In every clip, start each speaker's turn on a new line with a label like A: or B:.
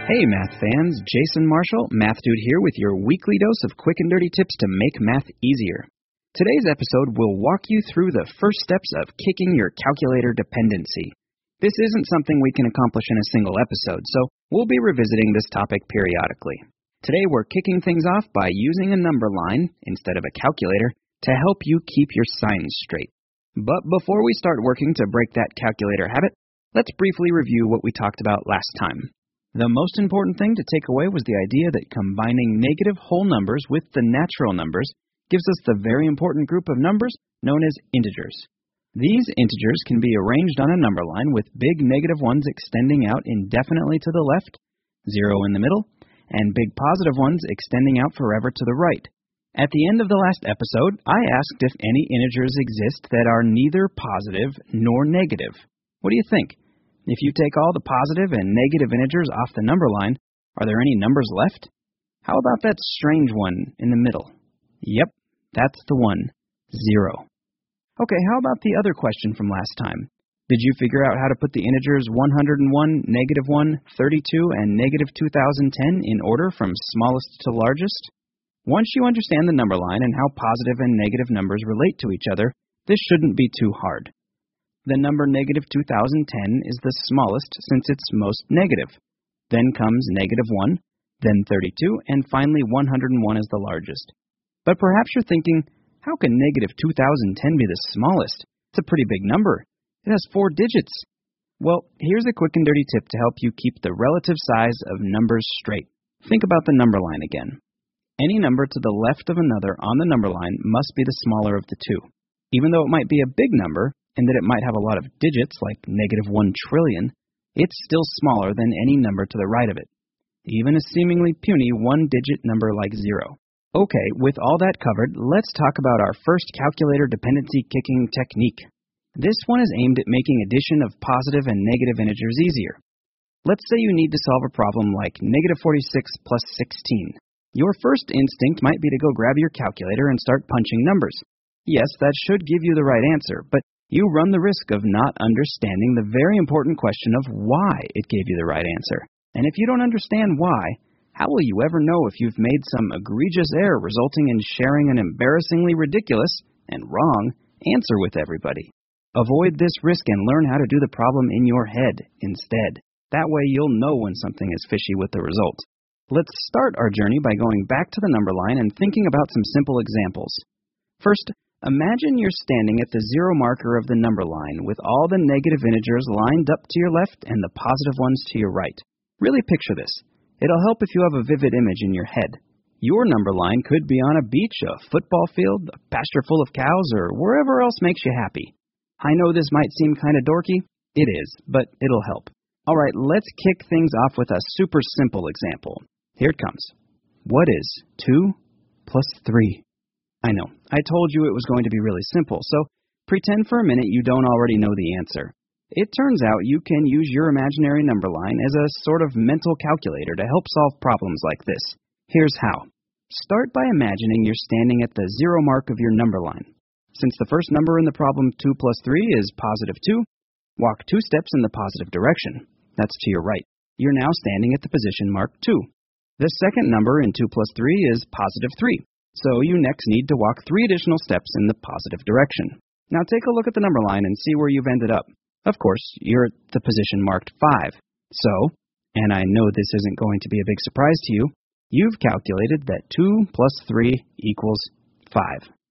A: Hey math fans, Jason Marshall, Math Dude here with your weekly dose of quick and dirty tips to make math easier. Today's episode will walk you through the first steps of kicking your calculator dependency. This isn't something we can accomplish in a single episode, so we'll be revisiting this topic periodically. Today we're kicking things off by using a number line instead of a calculator to help you keep your signs straight. But before we start working to break that calculator habit, let's briefly review what we talked about last time. The most important thing to take away was the idea that combining negative whole numbers with the natural numbers gives us the very important group of numbers known as integers. These integers can be arranged on a number line with big negative ones extending out indefinitely to the left, 0 in the middle, and big positive ones extending out forever to the right. At the end of the last episode, I asked if any integers exist that are neither positive nor negative. What do you think? If you take all the positive and negative integers off the number line, are there any numbers left? How about that strange one in the middle? Yep, that's the one, 0. Okay, how about the other question from last time? Did you figure out how to put the integers 101, negative 1, 32, and negative 2010 in order from smallest to largest? Once you understand the number line and how positive and negative numbers relate to each other, this shouldn't be too hard. The number negative 2010 is the smallest since it's most negative. Then comes negative 1, then 32, and finally 101 is the largest. But perhaps you're thinking, how can negative 2010 be the smallest? It's a pretty big number. It has 4 digits. Well, here's a quick and dirty tip to help you keep the relative size of numbers straight. Think about the number line again. Any number to the left of another on the number line must be the smaller of the two. Even though it might be a big number, and that it might have a lot of digits, like negative 1 trillion, it's still smaller than any number to the right of it. Even a seemingly puny one-digit number like 0. Okay, with all that covered, let's talk about our first calculator dependency kicking technique. This one is aimed at making addition of positive and negative integers easier. Let's say you need to solve a problem like negative 46 plus 16. Your first instinct might be to go grab your calculator and start punching numbers. Yes, that should give you the right answer, but you run the risk of not understanding the very important question of why it gave you the right answer. And if you don't understand why, how will you ever know if you've made some egregious error resulting in sharing an embarrassingly ridiculous and wrong answer with everybody? Avoid this risk and learn how to do the problem in your head instead. That way you'll know when something is fishy with the result. Let's start our journey by going back to the number line and thinking about some simple examples. First, imagine you're standing at the 0 marker of the number line with all the negative integers lined up to your left and the positive ones to your right. Really picture this. It'll help if you have a vivid image in your head. Your number line could be on a beach, a football field, a pasture full of cows, or wherever else makes you happy. I know this might seem kind of dorky. It is, but it'll help. Alright, let's kick things off with a super simple example. Here it comes. What is 2 plus 3? I know, I told you it was going to be really simple, so pretend for a minute you don't already know the answer. It turns out you can use your imaginary number line as a sort of mental calculator to help solve problems like this. Here's how. Start by imagining you're standing at the 0 mark of your number line. Since the first number in the problem 2 plus 3 is positive 2, walk 2 steps in the positive direction. That's to your right. You're now standing at the position marked 2. The second number in 2 plus 3 is positive 3. So you next need to walk 3 additional steps in the positive direction. Now take a look at the number line and see where you've ended up. Of course, you're at the position marked 5. So, and I know this isn't going to be a big surprise to you, you've calculated that 2 plus 3 equals 5.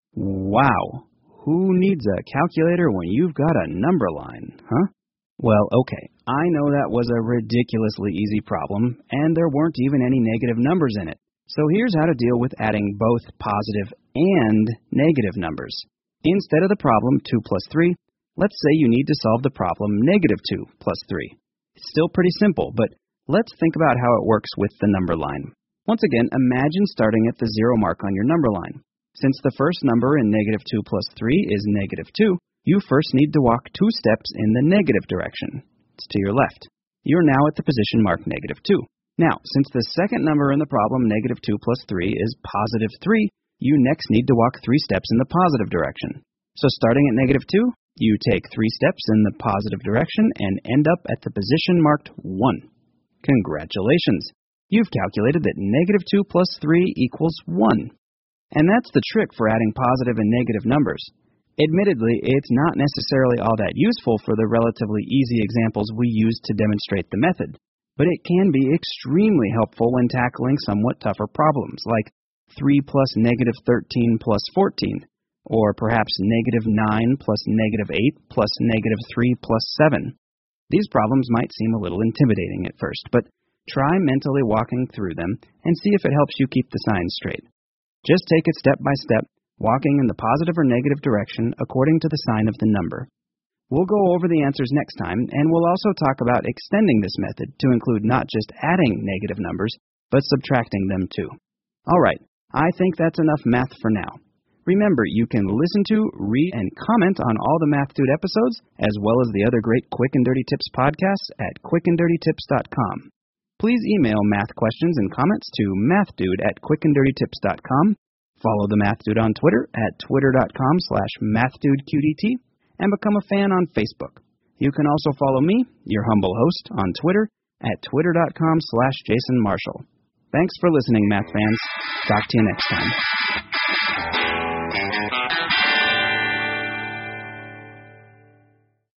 A: Wow! Who needs a calculator when you've got a number line, huh? Well, okay, I know that was a ridiculously easy problem, and there weren't even any negative numbers in it. So here's how to deal with adding both positive and negative numbers. Instead of the problem 2 plus 3, let's say you need to solve the problem negative 2 plus 3. It's still pretty simple, but let's think about how it works with the number line. Once again, imagine starting at the 0 mark on your number line. Since the first number in negative 2 plus 3 is negative 2, you first need to walk 2 steps in the negative direction. It's to your left. You're now at the position marked negative 2. Now, since the second number in the problem, negative 2 plus 3, is positive 3, you next need to walk 3 steps in the positive direction. So starting at negative 2, you take 3 steps in the positive direction and end up at the position marked 1. Congratulations! You've calculated that negative 2 plus 3 equals 1. And that's the trick for adding positive and negative numbers. Admittedly, it's not necessarily all that useful for the relatively easy examples we used to demonstrate the method, but it can be extremely helpful when tackling somewhat tougher problems, like 3 plus negative 13 plus 14, or perhaps negative 9 plus negative 8 plus negative 3 plus 7. These problems might seem a little intimidating at first, but try mentally walking through them and see if it helps you keep the signs straight. Just take it step by step, walking in the positive or negative direction according to the sign of the number. We'll go over the answers next time, and we'll also talk about extending this method to include not just adding negative numbers, but subtracting them too. All right, I think that's enough math for now. Remember, you can listen to, read, and comment on all the Math Dude episodes, as well as the other great Quick and Dirty Tips podcasts at quickanddirtytips.com. Please email math questions and comments to mathdude@quickanddirtytips.com. Follow the Math Dude on Twitter at twitter.com/mathdudeqdt and become a fan on Facebook. You can also follow me, your humble host, on Twitter at twitter.com/jasonmarshall. Thanks for listening, math fans. Talk to you next time.